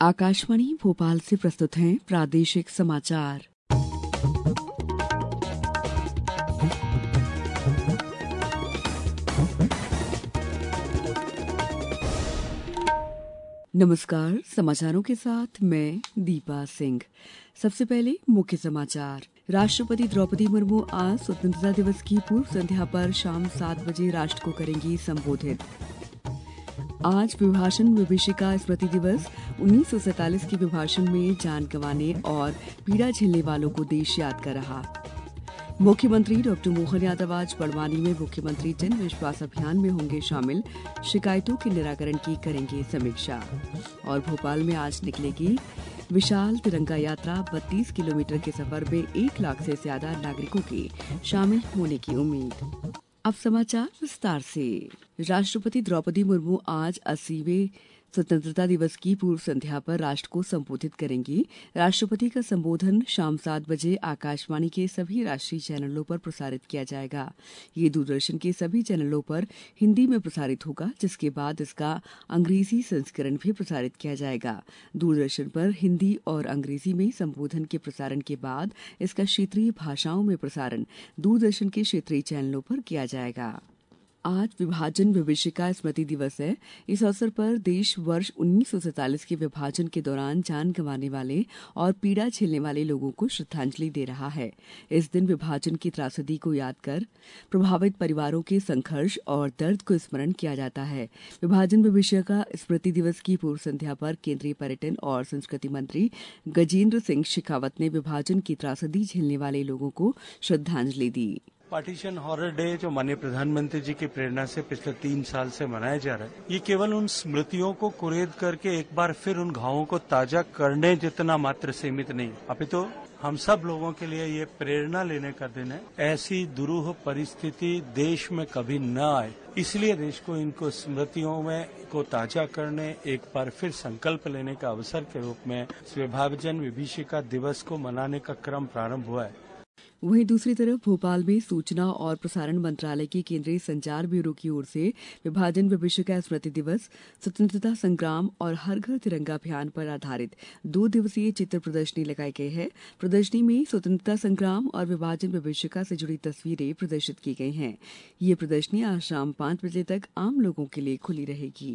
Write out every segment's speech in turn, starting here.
आकाशवाणी भोपाल से प्रस्तुत हैं प्रादेशिक समाचार। नमस्कार, समाचारों के साथ मैं दीपा सिंह। सबसे पहले मुख्य समाचार। राष्ट्रपति द्रौपदी मुर्मू आज स्वतंत्रता दिवस की पूर्व संध्या पर शाम 7 बजे राष्ट्र को करेंगी संबोधित। आज विभाषण विभीषिका स्मृति दिवस। 1947 के विभाषण में जान गंवाने और पीड़ा झेलने वालों को देश याद कर रहा। मुख्यमंत्री डॉ मोहन यादव आज बड़वानी में मुख्यमंत्री जन विश्वास अभियान में होंगे शामिल। शिकायतों के निराकरण की करेंगे समीक्षा। और भोपाल में आज निकलेगी विशाल तिरंगा यात्रा। 32 किलोमीटर के सफर में 1 लाख से ज्यादा नागरिकों के शामिल होने की उम्मीद। अब समाचार विस्तार से। राष्ट्रपति द्रौपदी मुर्मू आज 80वें स्वतंत्रता दिवस की पूर्व संध्या पर राष्ट्र को संबोधित करेंगी। राष्ट्रपति का संबोधन शाम 7 बजे आकाशवाणी के सभी राष्ट्रीय चैनलों पर प्रसारित किया जाएगा। ये दूरदर्शन के सभी चैनलों पर हिंदी में प्रसारित होगा, जिसके बाद इसका अंग्रेजी संस्करण भी प्रसारित किया जाएगा। दूरदर्शन पर हिंदी और अंग्रेजी में संबोधन के प्रसारण के बाद इसका क्षेत्रीय भाषाओं में प्रसारण दूरदर्शन के क्षेत्रीय चैनलों पर किया जाएगा। आज विभाजन विभीषिका स्मृति दिवस है। इस अवसर पर देश वर्ष 1947 के विभाजन के दौरान जान गंवाने वाले और पीड़ा झेलने वाले लोगों को श्रद्धांजलि दे रहा है। इस दिन विभाजन की त्रासदी को याद कर प्रभावित परिवारों के संघर्ष और दर्द को स्मरण किया जाता है। विभाजन विभीषिका स्मृति दिवस की पूर्व संध्या पर केंद्रीय पर्यटन और संस्कृति मंत्री गजेंद्र सिंह शेखावत ने विभाजन की त्रासदी झेलने वाले लोगों को श्रद्धांजलि दी। पार्टीशन हॉरर डे जो माननीय प्रधानमंत्री जी की प्रेरणा से पिछले 3 साल से मनाया जा रहा है, ये केवल उन स्मृतियों को कुरेद करके एक बार फिर उन घावों को ताजा करने जितना मात्र सीमित नहीं, अपितु हम सब लोगों के लिए ये प्रेरणा लेने का दिन है। ऐसी दुरूह परिस्थिति देश में कभी न आए, इसलिए देश को इनको स्मृतियों में को ताजा करने, एक बार फिर संकल्प लेने का अवसर के रूप में विभाजन विभीषिका दिवस को मनाने का क्रम प्रारंभ हुआ है। वहीं दूसरी तरफ भोपाल में सूचना और प्रसारण मंत्रालय के केंद्रीय संचार ब्यूरो की ओर से विभाजन विभीषिका स्मृति दिवस, स्वतंत्रता संग्राम और हर घर तिरंगा अभियान पर आधारित 2 दिवसीय चित्र प्रदर्शनी लगाई गई है। प्रदर्शनी में स्वतंत्रता संग्राम और विभाजन विभीषिका से जुड़ी तस्वीरें प्रदर्शित की गई हैं। ये प्रदर्शनी आज शाम 5 बजे तक आम लोगों के लिए खुली रहेगी।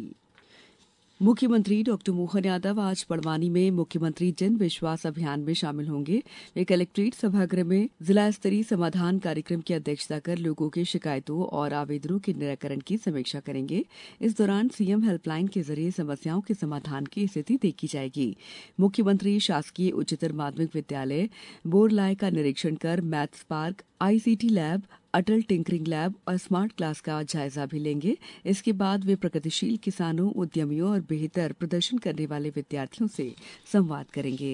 मुख्यमंत्री डॉ मोहन यादव आज बड़वानी में मुख्यमंत्री जन विश्वास अभियान में शामिल होंगे। वे कलेक्ट्रेट सभागृह में जिला स्तरीय समाधान कार्यक्रम की अध्यक्षता कर लोगों के शिकायतों और आवेदनों के निराकरण की समीक्षा करेंगे। इस दौरान सीएम हेल्पलाइन के जरिए समस्याओं के समाधान की स्थिति देखी जाएगी। मुख्यमंत्री शासकीय उच्चतर माध्यमिक विद्यालय बोरलाय का निरीक्षण कर maths park, ICT lab, Atal tinkering lab और स्मार्ट क्लास का जायजा भी लेंगे। इसके बाद वे प्रगतिशील किसानों, उद्यमियों और बेहतर प्रदर्शन करने वाले विद्यार्थियों से संवाद करेंगे।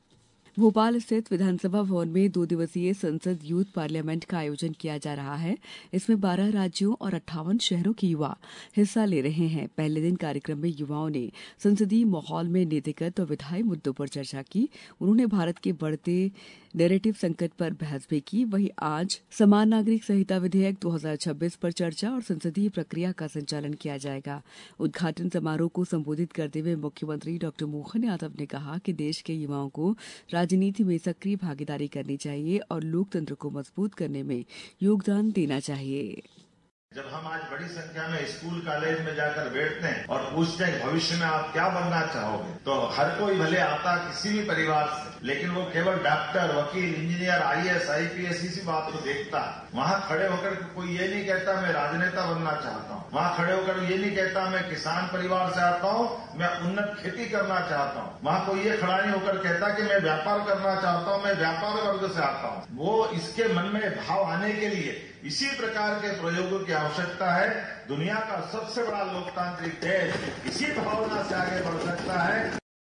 भोपाल स्थित विधानसभा भवन में 2 दिवसीय संसद यूथ पार्लियामेंट का आयोजन किया जा रहा है। इसमें 12 राज्यों और 58 शहरों के युवा हिस्सा ले रहे हैं। पहले दिन कार्यक्रम में युवाओं ने संसदीय माहौल में नीतिगत और विधायी मुद्दों पर चर्चा की। उन्होंने भारत के बढ़ते नैरेटिव संकट पर बहस भी की। वहीं आज समान नागरिक संहिता विधेयक 2026 पर चर्चा और संसदीय प्रक्रिया का संचालन किया जाएगा। उद्घाटन समारोह को संबोधित करते हुए मुख्यमंत्री डॉ मोहन यादव ने कहा कि देश के युवाओं को राजनीति में सक्रिय भागीदारी करनी चाहिए और लोकतंत्र को मजबूत करने में योगदान देना चाहिए। जब हम आज बड़ी संख्या में स्कूल कॉलेज में जाकर बैठते हैं और पूछते हैं भविष्य में आप क्या बनना चाहोगे, तो हर कोई भले आता किसी भी परिवार से, लेकिन वो केवल डॉक्टर, वकील, इंजीनियर, आईएएस, आईपीएस इसी बात को देखता है। वहाँ खड़े होकर कोई ये नहीं कहता मैं राजनेता बनना चाहता हूँ। वहाँ खड़े होकर ये नहीं कहता मैं किसान परिवार से आता हूँ, मैं उन्नत खेती करना चाहता हूँ। वहाँ कोई ये खड़ा नहीं होकर कहता कि मैं व्यापार करना चाहता हूँ, मैं व्यापार वर्ग से आता हूँ। वो इसके मन में भाव आने के लिए इसी प्रकार के प्रयोगों की आवश्यकता है। दुनिया का सबसे बड़ा लोकतांत्रिक देश इसी भावना से आगे बढ़ सकता है।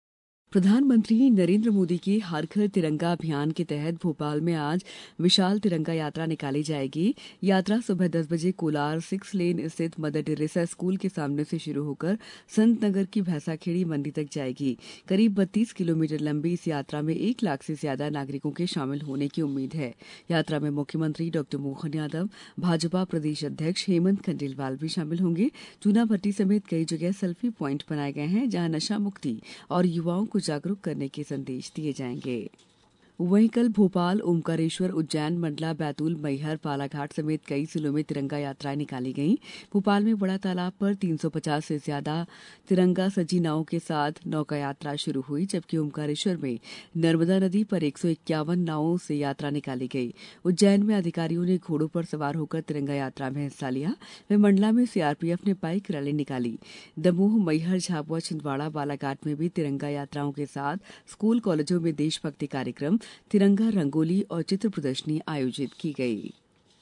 प्रधानमंत्री नरेंद्र मोदी के हर घर तिरंगा अभियान के तहत भोपाल में आज विशाल तिरंगा यात्रा निकाली जाएगी। यात्रा सुबह 10 बजे कोलार 6 लेन स्थित मदर टेरेसा स्कूल के सामने से शुरू होकर संत नगर की भैंसाखेड़ी मंडी तक जाएगी। करीब 32 किलोमीटर लंबी इस यात्रा में 1 लाख से ज्यादा नागरिकों के शामिल होने की उम्मीद है। यात्रा में मुख्यमंत्री डॉ मोहन यादव, भाजपा प्रदेश अध्यक्ष हेमंत खंडेलवाल भी शामिल होंगे। चूना भट्टी समेत कई जगह सेल्फी प्वाइंट बनाए गए हैं, जहां नशा मुक्ति और युवाओं को जागरूक करने के संदेश दिए जाएंगे। वहीं कल भोपाल, ओमकारेश्वर, उज्जैन, मंडला, बैतूल, मैहर, बालाघाट समेत कई जिलों में तिरंगा यात्राएं निकाली गईं। भोपाल में बड़ा तालाब पर 350 से ज्यादा तिरंगा सजी नावों के साथ नौका यात्रा शुरू हुई, जबकि ओमकारेश्वर में नर्मदा नदी पर 151 नावों से यात्रा निकाली गई। उज्जैन में अधिकारियों ने घोड़ों पर सवार होकर तिरंगा यात्रा में हिस्सा लिया। वहीं मंडला में सीआरपीएफ ने बाइक रैली निकाली। दमोह, मैहर, झाबुआ, छिंदवाड़ा, बालाघाट में भी तिरंगा यात्राओं के साथ स्कूल कॉलेजों में देशभक्ति कार्यक्रम, तिरंगा रंगोली और चित्र प्रदर्शनी आयोजित की गई।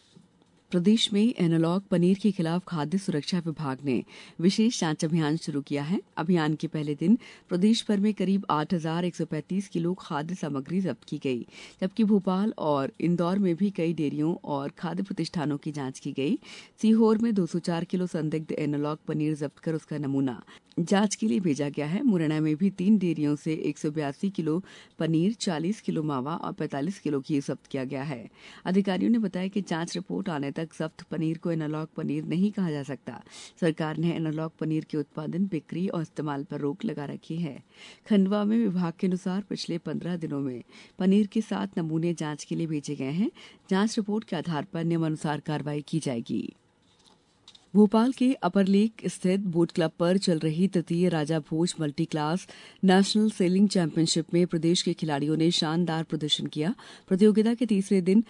प्रदेश में एनालॉग पनीर के खिलाफ खाद्य सुरक्षा विभाग ने विशेष जांच अभियान शुरू किया है। अभियान के पहले दिन प्रदेश भर में करीब 8,135 किलो खाद्य सामग्री जब्त की गई, जबकि भोपाल और इंदौर में भी कई डेयरियों और खाद्य प्रतिष्ठानों की जांच की गई। सीहोर में 204 किलो संदिग्ध एनालॉग पनीर जब्त कर उसका नमूना जांच के लिए भेजा गया है। मुरैना में भी 3 डेयरियों से 182 किलो पनीर, 40 किलो मावा और 45 किलो घी जब्त किया गया है। अधिकारियों ने बताया कि जांच रिपोर्ट आने तक जब्त पनीर को एनालॉग पनीर नहीं कहा जा सकता। सरकार ने एनालॉग पनीर के उत्पादन, बिक्री और इस्तेमाल पर रोक लगा रखी है। खंडवा में विभाग के अनुसार पिछले 15 दिनों में पनीर के 7 नमूने जांच के लिए भेजे गए हैं। जांच रिपोर्ट के आधार पर नियमानुसार कार्रवाई की जाएगी। भोपाल के अपर लेक स्थित बोट क्लब पर चल रही तृतीय Raja Bhoj multi class national sailing championship में प्रदेश के खिलाड़ियों ने शानदार प्रदर्शन किया। प्रतियोगिता के तीसरे दिन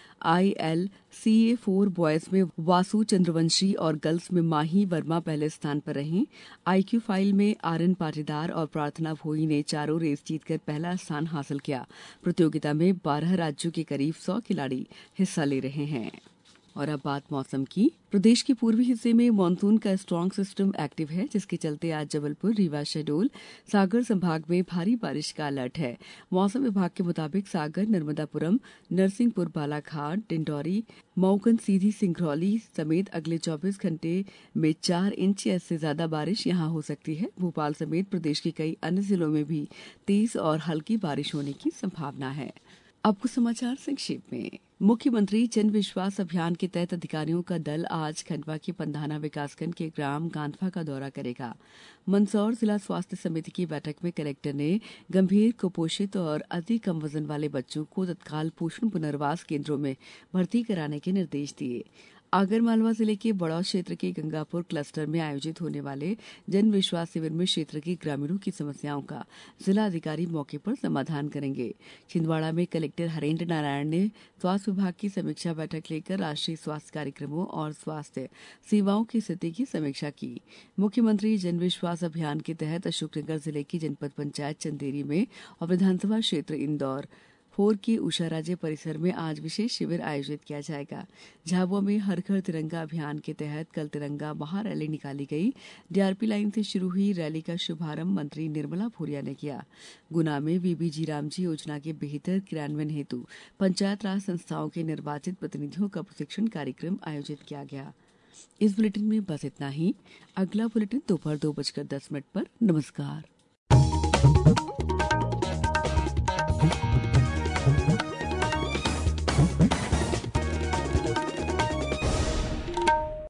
ILCA4 बॉयज में वासु चंद्रवंशी और गर्ल्स में माही वर्मा पहले स्थान पर रहीं। IQ फाइल में आर्यन पाटीदार और प्रार्थना भोई ने चारों रेस जीतकर पहला स्थान हासिल किया। प्रतियोगिता में 12 राज्यों के करीब 100 खिलाड़ी हिस्सा ले रहे हैं। और अब बात मौसम की। प्रदेश के पूर्वी हिस्से में मानसून का स्ट्रांग सिस्टम एक्टिव है, जिसके चलते आज जबलपुर, रीवा, शहडोल, सागर संभाग में भारी बारिश का अलर्ट है। मौसम विभाग के मुताबिक सागर, नर्मदापुरम, नरसिंहपुर, बालाघाट, डिंडौरी, मऊगन, सीधी, सिंगरौली समेत अगले 24 घंटे में 4 इंच या इससे ज्यादा बारिश यहां हो सकती है। भोपाल समेत प्रदेश के कई अन्य जिलों में भी तेज और हल्की बारिश होने की संभावना है। अब कुछ समाचार संक्षेप में। मुख्यमंत्री जन विश्वास अभियान के तहत अधिकारियों का दल आज खंडवा के पंधाना विकासखंड के ग्राम गांधवा का दौरा करेगा। मंदसौर जिला स्वास्थ्य समिति की बैठक में कलेक्टर ने गंभीर कुपोषित और अति कम वजन वाले बच्चों को तत्काल पोषण पुनर्वास केंद्रों में भर्ती कराने के निर्देश दिए। आगरमालवा जिले के बड़ौद क्षेत्र के गंगापुर क्लस्टर में आयोजित होने वाले जन विश्वास शिविर में क्षेत्र के ग्रामीणों की समस्याओं का जिला अधिकारी मौके पर समाधान करेंगे। छिंदवाड़ा में कलेक्टर हरेंद्र नारायण ने स्वास्थ्य विभाग की समीक्षा बैठक लेकर राष्ट्रीय स्वास्थ्य कार्यक्रमों और स्वास्थ्य सेवाओं की स्थिति की समीक्षा की। मुख्यमंत्री जन विश्वास अभियान के तहत अशोकनगर जिले की जनपद पंचायत चंदेरी में और विधानसभा क्षेत्र इंदौर 4 की उषा राजे परिसर में आज विशेष शिविर आयोजित किया जाएगा। झाबुआ में हर घर तिरंगा अभियान के तहत कल तिरंगा महारैली निकाली गई। डीआरपी लाइन से शुरू हुई रैली का शुभारंभ मंत्री निर्मला भूरिया ने किया। गुना में बीबीजी रामजी योजना के बेहतर क्रियान्वयन हेतु पंचायत राज संस्थाओं के निर्वाचित प्रतिनिधियों का प्रशिक्षण कार्यक्रम आयोजित किया गया। इस बुलेटिन में बस इतना ही। अगला बुलेटिन दोपहर 2:10 पर। नमस्कार।